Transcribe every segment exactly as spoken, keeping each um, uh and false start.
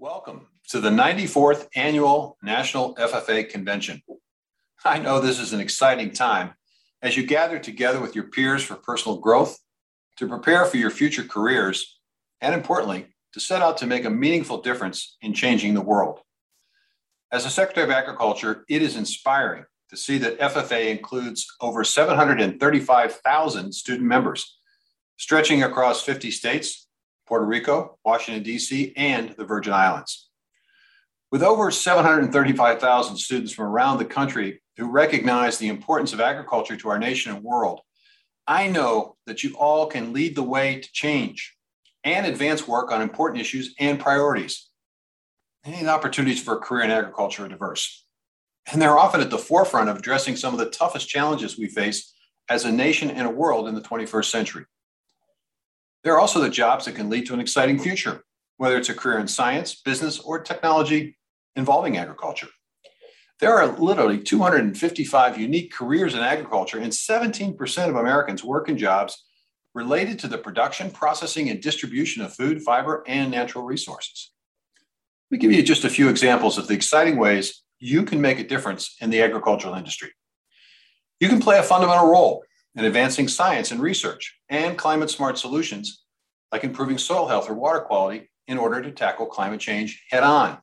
Welcome to the ninety-fourth Annual National F F A Convention. I know this is an exciting time as you gather together with your peers for personal growth, to prepare for your future careers, and importantly, to set out to make a meaningful difference in changing the world. As a Secretary of Agriculture, it is inspiring to see that F F A includes over seven hundred thirty-five thousand student members, stretching across fifty states, Puerto Rico, Washington, D C, and the Virgin Islands. With over seven hundred thirty-five thousand students from around the country who recognize the importance of agriculture to our nation and world, I know that you all can lead the way to change and advance work on important issues and priorities. And opportunities for a career in agriculture are diverse, and they're often at the forefront of addressing some of the toughest challenges we face as a nation and a world in the twenty-first century. There are also the jobs that can lead to an exciting future, whether it's a career in science, business, or technology involving agriculture. There are literally two hundred fifty-five unique careers in agriculture, and seventeen percent of Americans work in jobs related to the production, processing, and distribution of food, fiber, and natural resources. Let me give you just a few examples of the exciting ways you can make a difference in the agricultural industry. You can play a fundamental role in advancing science and research and climate-smart solutions, like improving soil health or water quality in order to tackle climate change head-on.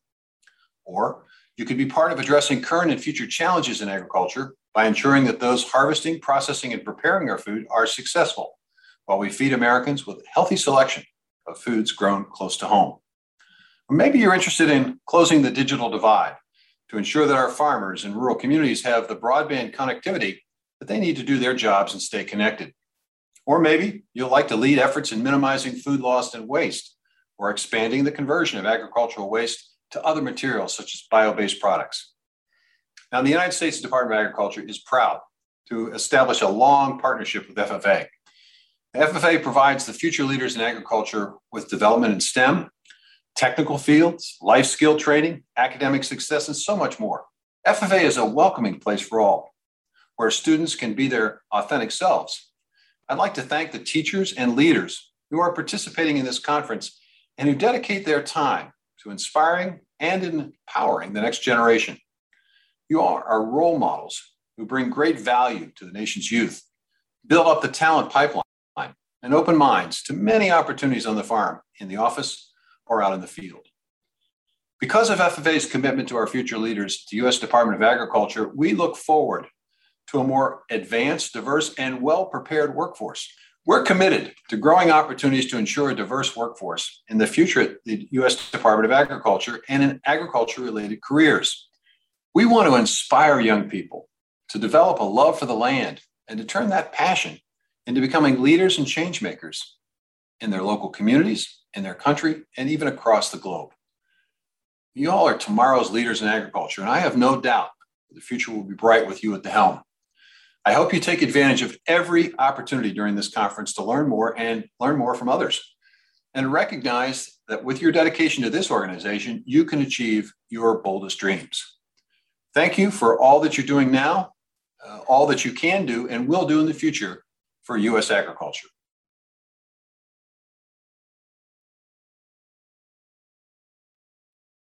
Or you could be part of addressing current and future challenges in agriculture by ensuring that those harvesting, processing, and preparing our food are successful, while we feed Americans with a healthy selection of foods grown close to home. Or maybe you're interested in closing the digital divide to ensure that our farmers and rural communities have the broadband connectivity that they need to do their jobs and stay connected. Or maybe you'll like to lead efforts in minimizing food loss and waste, or expanding the conversion of agricultural waste to other materials such as bio-based products. Now, the United States Department of Agriculture is proud to establish a long partnership with F F A. F F A provides the future leaders in agriculture with development in STEM, technical fields, life skill training, academic success, and so much more. F F A is a welcoming place for all, where students can be their authentic selves. I'd like to thank the teachers and leaders who are participating in this conference and who dedicate their time to inspiring and empowering the next generation. You are our role models who bring great value to the nation's youth, build up the talent pipeline, and open minds to many opportunities on the farm, in the office, or out in the field. Because of F F A's commitment to our future leaders, the U S Department of Agriculture, we look forward to a more advanced, diverse, and well-prepared workforce. We're committed to growing opportunities to ensure a diverse workforce in the future at the U S Department of Agriculture and in agriculture-related careers. We want to inspire young people to develop a love for the land and to turn that passion into becoming leaders and change makers in their local communities, in their country, and even across the globe. You all are tomorrow's leaders in agriculture, and I have no doubt that the future will be bright with you at the helm. I hope you take advantage of every opportunity during this conference to learn more and learn more from others, and recognize that with your dedication to this organization, you can achieve your boldest dreams. Thank you for all that you're doing now, uh, all that you can do and will do in the future for U S agriculture.